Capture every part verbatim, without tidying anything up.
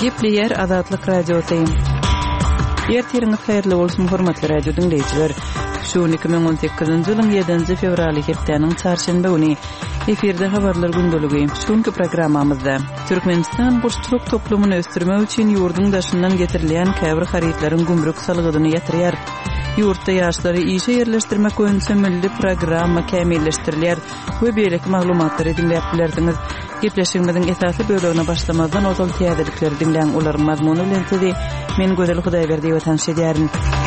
Gepleyer Azatlyk radiosyň. Ýertiriňiz haýyrly bolsun hormatly radio dinleýijiler. Şu iki bin on sekizinji ýylyň ýedinji fevraly hepdeniň çarşamba güni efirde habarlar gündöligi. Şuňky programmamyzda Türkmenistan gurçuluk toplumyny ösdürmek üçin ýurdun daşyndan getirilýän käbir haritlaryň gümrük salygyny ýatyrýar. Ýurtda ýaşlary işe ýerleşdirmek öňçe milli programma kämilleşdirilýär we beýleki maglumatlary dinläp bilerdiňiz. Gepleşigimiziň esasy bölügine başlamazdan ozal täzelikleri dinleň ular mazmuny bilen sizi men Gözel Hudaýberdi we tanşedýärin.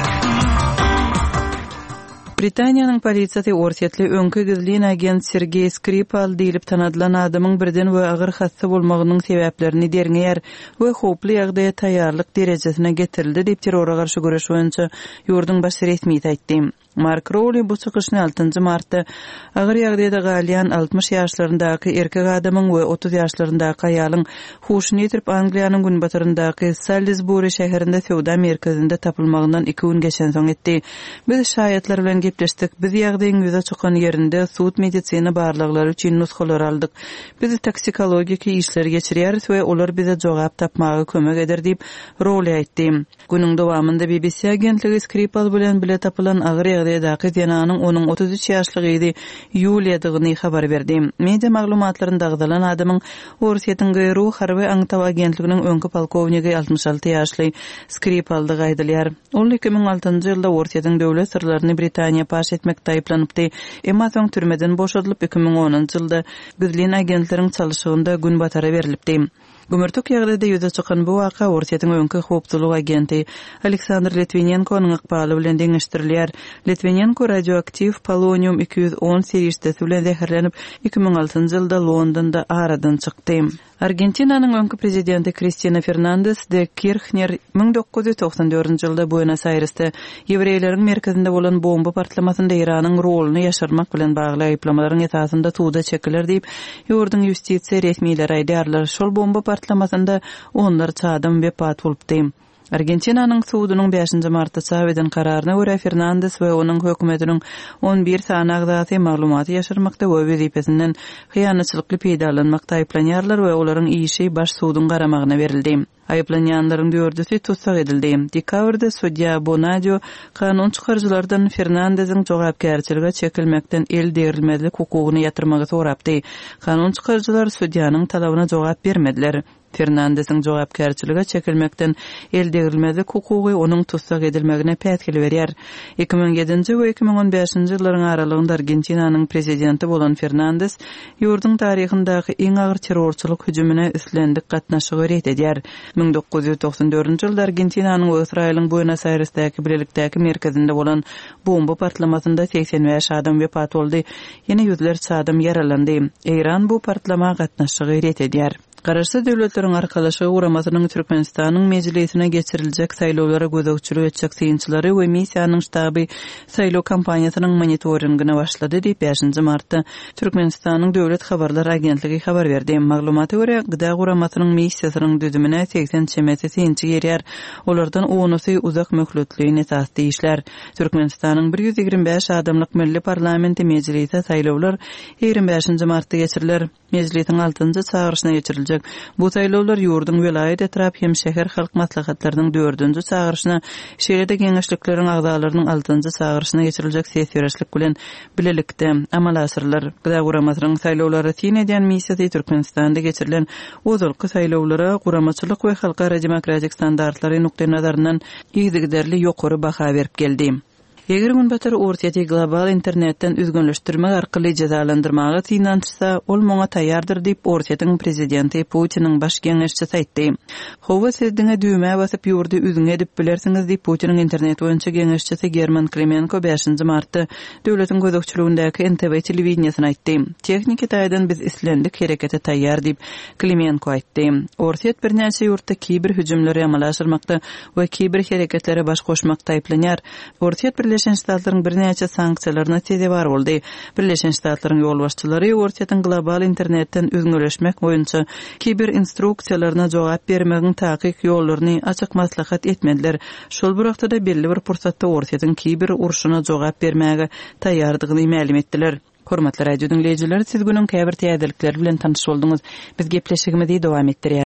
Britaniýanyň polisiýasy Orsetli öňkü gizlin agent Sergey Skripal diýilip tanadylan adamyň birden we agyr hassa bolmagynyň sebäplerini derňär we hoply ýagdaýa taýýarlyk derejesine getirildi diýip terrora garşy güreş boýunça ýurdun baş resmi aýtdy. Mark Rowley bu çykyşyny altıncı martda agyr ýagdaýda galýan altmış ýaşlaryndaky erkek adamyň we otuz ýaşlaryndaky aýalyň huşyny ýitirip Angliýanyň günbatyryndaky Salisbury şäherinde sowda merkezinde tapylmagynyň iki gün geçen soň etdi. Biz şaýatlar bilen gepleşdik. Biz ýagdaýyň ýüze çykan ýerinde suud medisina barlyklary üçin nusxalar aldyk. Biz toksikologik işler geçirýäris we olar bize jogap tapmagy kömek eder diýip Rowley aýtdy. Günüň dowamında B B C agentligi Skripal bilen bile tapylan agyr ýagdaýdaky ýananyň onuň otuz üç ýaşlygy idi Ýuliýa dygyny habar berdi. Media maglumatlaryna dagdalan adamyň Orsetň gyru harby aňtaw agentliginiň öňkü polkowniki altmış alty ýaşly Skripaldy gaýdylýar. Ol iki bin altıncı ýylda Orsetň döwlet sirlerini Britaniýa paş etmekde aýplanypdy. Emma soň türmeden boşadylyp iki bin onuncu ýylda gizlin agentleriň çalyşygynda gün batara berilipdi. Gümürtük ýagdaýda ýüze çykan bu waka Orsetň öňkü howpçylyk agenti Aleksandr Litvinenko'nyň ykbaly bilen deňeşdirilýär. Litvinenko radioaktiv polonium iki yüz on seriyesi bilen zäherlenip iki bin altıncı ýylda Londonda aradan çykdy. Argentinanyň öňkü prezidenti Cristina Fernández de Kirchner bin dokuz yüz toksan dördünji ýylda Buenos Airesde ýewreýleriň merkezinde bolan bomba partlamasynda Iranyň roluny ýaşarmak bilen bagly aýplamalaryň esasynda tuğda çekiler diýip ýurdun ýustisiýa resmiýetleri aýdýarlar. Şol bomba partlamasynda onlarça adam wepat bolupdy. Argentinanyň suudunyň beşinji martda çap eden kararyna görä Fernández we onuň hökümetiniň on bir sany agdaty maglumaty ýaşarmakda we wezipesinden hyýanatçylykly peýdalanmakda aýplanýarlar we olaryň işi baş suudun garamagyna berildi. Aýplanýanlaryň dördüsi tutsak edildi. Dekabrda sudya Bonadio kanun çykarjylardan Fernández'iň jogapkärçiligi çekilmekden el derilmezlik hukugyny ýatyrmagy sorapdy. Kanun çykarjylar sudýanyň talabyna jogap bermediler. Fernández'iň jogapkärçiligi çekilmekden el derilmezlik hukugy onuň tutsak edilmegine pätkil berýär. iki bin ýedinji we iki bin on beşinji ýyllaryň aralygynda Argentinanyň prezidenti bolan Fernández ýurdun taryhyndaky iň agyr terrorçylyk hüjümine üstlendik gatnaşygy ret edýär. bin dokuz yüz toksan dördünji ýylda Argentinanyň we Israýlyň Buenos Airesdäki bilelikdäki merkezinde bolan bomba partlamasynda seksen beş adam wepat boldy. Ýene ýüzlerçe adam ýaralandy. Eýran bu partlama gatnaşygy ret edýär. Garaşsy döwletleriň arkalaşygy uramasynyň Türkmenistanyň mejlisine geçiriljek saýlawlara gözegçilik etjek synçylary we missiýanyň ştaby saýlaw kampaniýasynyň monitoringine başlady diýip beşinji martda Türkmenistanyň döwlet habarlar agentligi habar berdi. Maglumata görä gyda uramasynyň missiýasynyň düzümine seksen çemeti synçy gerýär. Olardan onusy uzak möhletliğine esasy işler. Türkmenistanyň bir yüz ýigirme beş adamlyk milli parlamenti mejlisi saýlawlar ýigirme beşinji martda geçiriler. Mejlisiň altıncı çağırışyna geçiriljek. Bu saýlawlar ýurdun welaýet etrap hem şäher halk maslahatlarynyň dördünji çağırışyna, şeýlede geňeşlikleriň agdalarynyň altıncı çağırışyna geçiriljek sesiýerçilik bilen bilelikde amal asyrlar. Gyda guramasynyň saýlawlary tin edýän missiýasy Türkmenistanda geçirilen ozalky saýlawlara guramaçylyk we halkara demokratik standartlary nukta nazaryndan ýygdygyderli ýokary baha berip geldi. Eger günbatar Orsetny global internetden üzgünleşdirmek arkaly jazalandyrmagy synançsa, ol moňa taýýardyr diýip Orsetnyň prezidenti Putiniň baş geňeşçisi aýtdy. Howa sizdiňe düýme basyp ýurdy üzüňe edip bilersiňiz diýip Putiniň internet boýunça geňeşçisi German Kremenko beşinji martda döwletiň gözegçiligindäki N T V telewizionyna aýtdy. Tehnik taýdan biz islendik herekete taýýar diýip Kremenko aýtdy. Orset birnäçe ýurtda kibir hüjümleri amala aşyrmakda we kibir hereketlere baş goşmakda aýplanýar. Orset Birleşen Ştatlaryň birnäçe sanksiýalaryna täzebar boldy. Birleşen Ştatlaryň ýolbaşçylary Orsetň global internetden üzgünleşmek boýunça kiber instruksiýalaryna jogap bermegiň takyk ýollaryny açyk maslahat etmediler. Şol bir wagtda belli bir pursatda Orsetň kiber urşuna jogap bermäge taýýardygyny ma'lum etdiler. Hormatly radio dinleyijiler, siz günüň käbir täzelikleri bilen tanyş boldunuz. Biz gepleşigimizi dowam etdirýär.